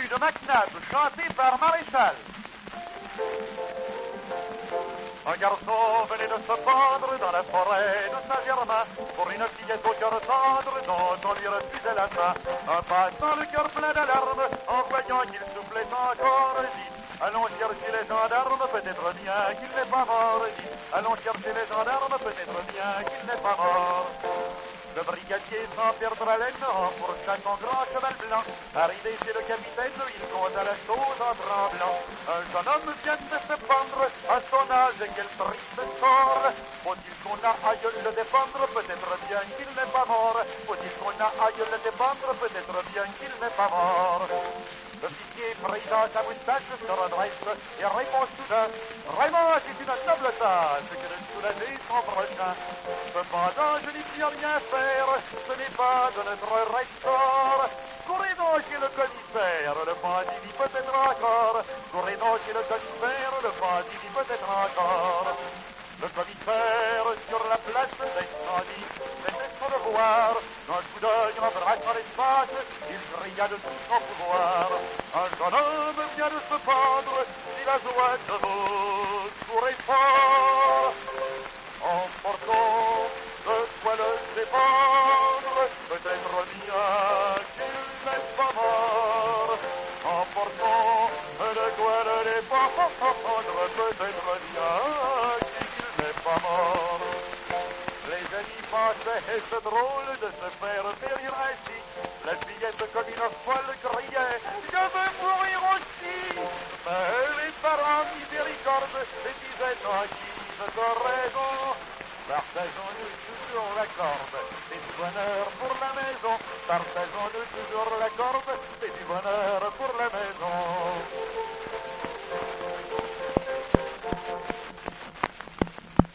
Venu de McNab, chanté par Maréchal. Un garçon venait de se pendre dans la forêt de Saint-Germain pour une fillette au cœur tendre dont on lui refusait la main. Un passant le cœur plein d'alarme en voyant qu'il soufflait encore, dit: allons chercher les gendarmes, peut-être bien qu'il n'est pas mort. Dit: allons chercher les gendarmes, peut-être bien qu'il n'est pas mort. Le brigadier, sans perdre haleine, emporta son grand cheval blanc. Arrivé chez le capitaine, il conta la chose en tremblant. Un jeune homme vient de se pendre, à son âge, quel triste sort. Faut-il qu'on aille le défendre, peut-être bien qu'il n'est pas mort. Faut-il qu'on aille le défendre, peut-être bien qu'il n'est pas mort. L'officier prit dans sa moustache, se redresse et répond soudain: vraiment, c'est une noble tâche que de soulager son prochain. Cependant, je n'y puis rien faire, ce n'est pas de notre ressort. Courez donc chez le commissaire, le bandit dit peut-être encore. Courez donc chez le commissaire, le bandit dit peut-être encore. Le commissaire, sur la place, descendit, c'était sans le voir. D'un coup d'œil, en braquant l'espace, il brilla de tout son pouvoir. Un jeune homme vient de se pendre, dit la joie de vous, courez fort. Emportons de quoi le défendre, peut-être bien qu'il n'est pas mort. Emportons de quoi le défendre, peut-être bien qu'il n'est pas mort. Les amis pensaient être drôle de se faire périr ainsi. La fillette comme une folle criait: je veux mourir aussi. Mais les parents miséricorde disaient: tranquille, de raison. Partageons-nous toujours la corde, c'est du bonheur pour la maison. Partageons-nous toujours la corde, c'est du bonheur